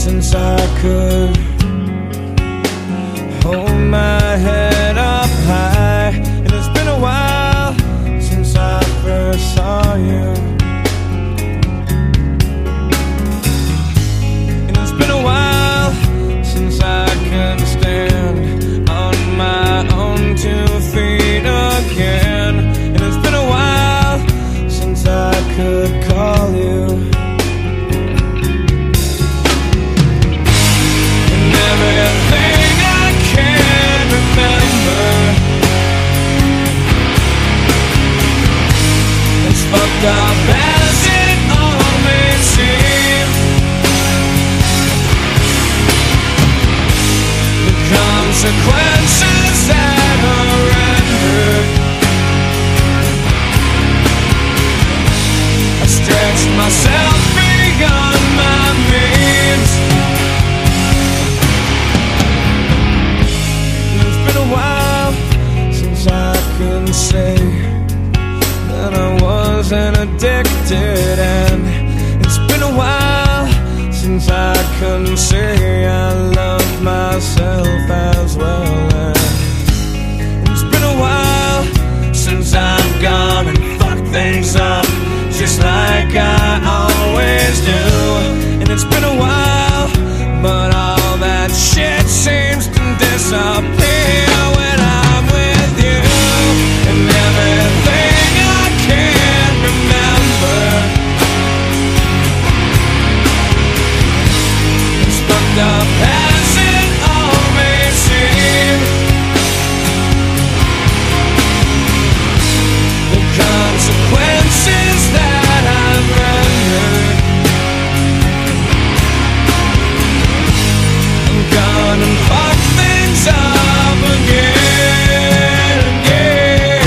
since I could hold my head up high. And it's been a while since I first saw you. And it's been a while since I can stand on my own 2 feet again. And it's been a while since I could call you. And everything I can remember, as fucked up as it all may seem, the consequences that are rendered, I stretched myself beyond my means. And it's been a while since I can say that I wasn't addicted. And it's been a while since I can say I love myself as well. And it's been a while since I've gone and fucked things up just like I always do. And it's been a while, but all that shit seems to disappear when I'm with you. And everything I can remember, as fucked up as it all may seem, the consequences that I've rendered, I'm gonna fuck things up again, again.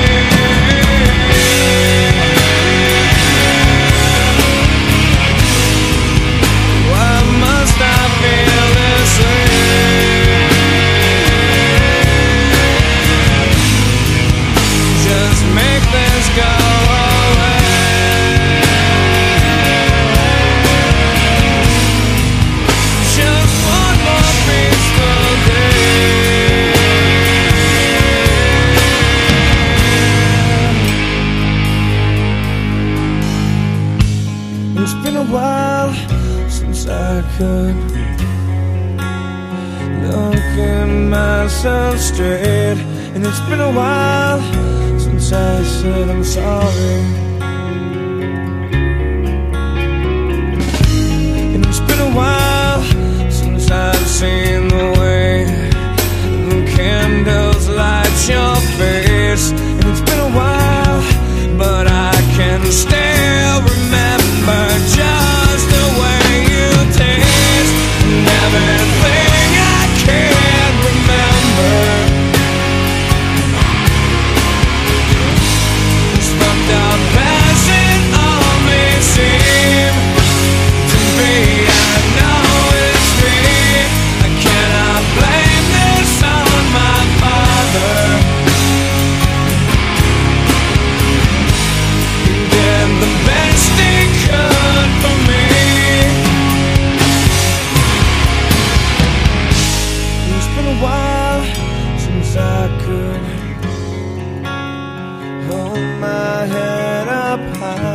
Why must I feel this way? Just make this go away. Just one more peaceful day. It's been a while since I could look at myself straight. And it's been a while since I said I'm sorry. And it's been a while since I've seen the way the candles light your face. And it's been a while, but I can still remember just the way you taste. And everything I can remember, as fucked up as it all may seem to be, I know it's me. I cannot blame this on my father. He did the best he could for me. It's been a while since I could